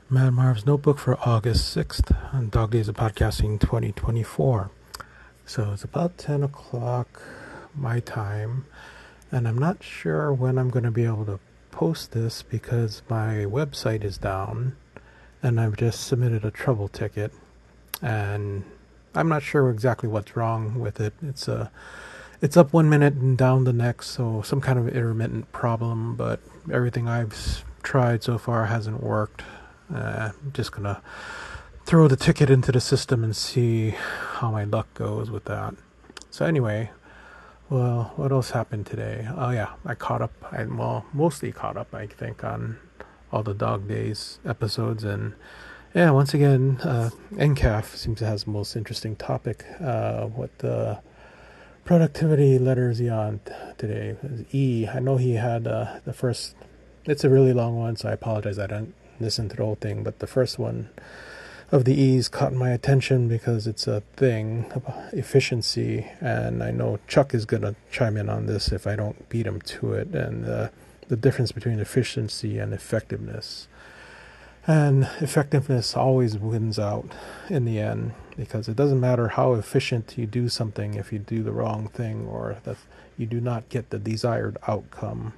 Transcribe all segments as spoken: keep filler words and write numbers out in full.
Matt Marv's Notebook for August sixth on Dog Days of Podcasting twenty twenty-four. So it's about ten o'clock my time, and I'm not sure when I'm going to be able to post this because my website is down, and I've just submitted a trouble ticket, and I'm not sure exactly what's wrong with it. It's a It's up one minute and down the next, so some kind of intermittent problem, but everything I've tried so far hasn't worked. Uh, I'm just gonna throw the ticket into the system and see how my luck goes with that. So anyway, well, what else happened today? Oh yeah, I caught up, I, well, mostly caught up, I think, on all the Dog Days episodes, and yeah, once again, uh, N C A F seems to have the most interesting topic. Uh, what the productivity letter is he on today? E. I know he had uh, the first, it's a really long one, so I apologize I didn't listen to the whole thing, but the first one of the E's caught my attention because it's a thing about efficiency, and I know Chuck is going to chime in on this if I don't beat him to it, and uh, the difference between efficiency and effectiveness. And effectiveness always wins out in the end, because it doesn't matter how efficient you do something if you do the wrong thing or that you do not get the desired outcome.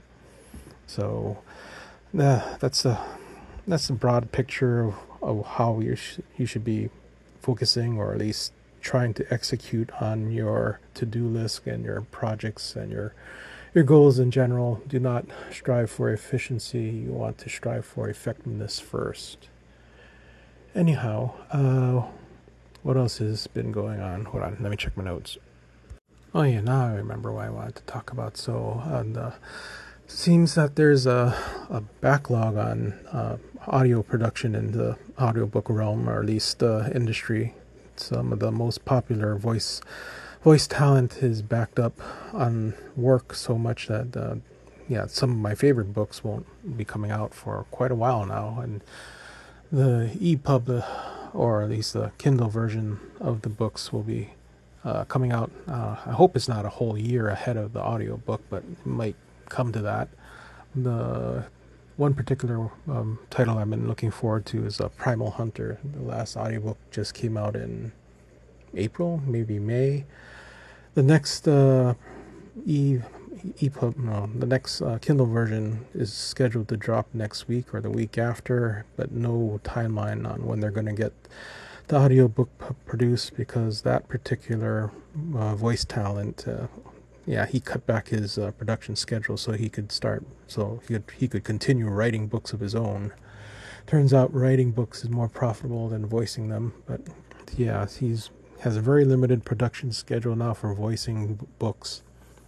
So uh, that's a that's a broad picture of, of how you sh- you should be focusing, or at least trying to execute on your to-do list and your projects and your your goals in general. Do not strive for efficiency. You want to strive for effectiveness first. Anyhow, uh, what else has been going on? Hold on, let me check my notes. Oh yeah, now I remember what I wanted to talk about. So, uh, the, seems that there's a, a backlog on uh, audio production in the audiobook realm, or at least the uh, industry. Some of the most popular voice voice talent is backed up on work so much that uh, yeah, some of my favorite books won't be coming out for quite a while now, and the EPUB, or at least the Kindle version of the books, will be uh, coming out. uh, I hope it's not a whole year ahead of the audiobook, but it might come to that. The one particular um, title I've been looking forward to is uh, Primal Hunter. The last audiobook just came out in April, maybe May. The next uh, e EPUB, no, the next uh, Kindle version is scheduled to drop next week or the week after, but no timeline on when they're going to get the audiobook p- produced, because that particular uh, voice talent, uh, yeah, he cut back his uh, production schedule so he could start, so he could he could continue writing books of his own. Turns out writing books is more profitable than voicing them, but yeah, he's has a very limited production schedule now for voicing b- books.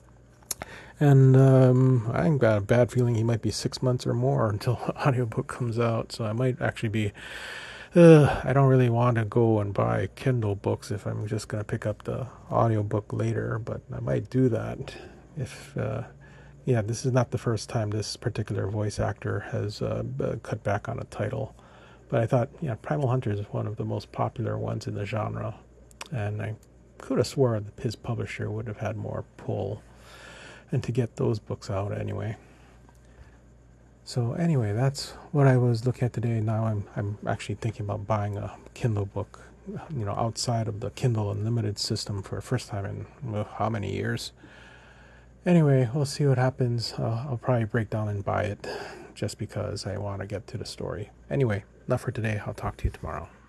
And um, I've got a bad feeling he might be six months or more until the audiobook comes out, so I might actually be, uh, I don't really want to go and buy Kindle books if I'm just going to pick up the audiobook later, but I might do that if, uh, yeah, this is not the first time this particular voice actor has uh, cut back on a title. But I thought, yeah, Primal Hunter is one of the most popular ones in the genre, and I could have swore that his publisher would have had more pull and to get those books out anyway. So anyway, that's what I was looking at today. Now I'm I'm actually thinking about buying a Kindle book, you know, outside of the Kindle Unlimited system for the first time in well, how many years. Anyway, we'll see what happens. Uh, I'll probably break down and buy it just because I want to get to the story. Anyway, enough for today. I'll talk to you tomorrow.